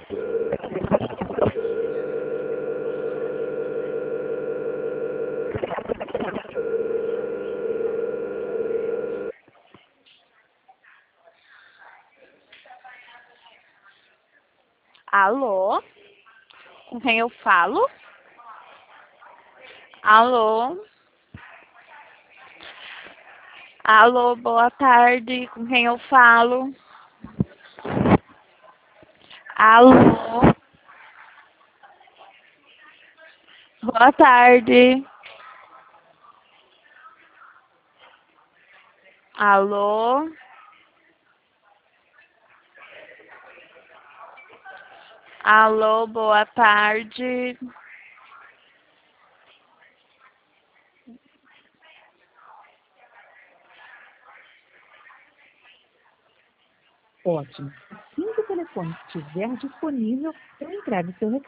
Alô? Com quem eu falo? Alô? Alô, boa tarde. Com quem eu falo? Alô? Boa tarde. Alô? Alô, boa tarde. Ótimo. Assim que o telefone estiver disponível, eu entrego o seu recado.